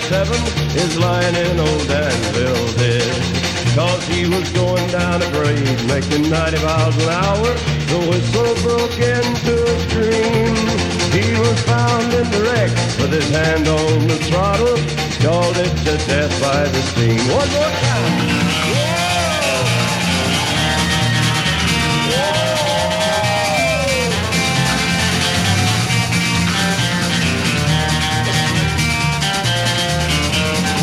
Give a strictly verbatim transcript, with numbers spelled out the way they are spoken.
seven is lying in old Danville dead. Cause he was going down a grade, making ninety miles an hour. The whistle broke into a scream. He was found in the wreck with his hand on the throttle, scalded to death by the steam. One more time.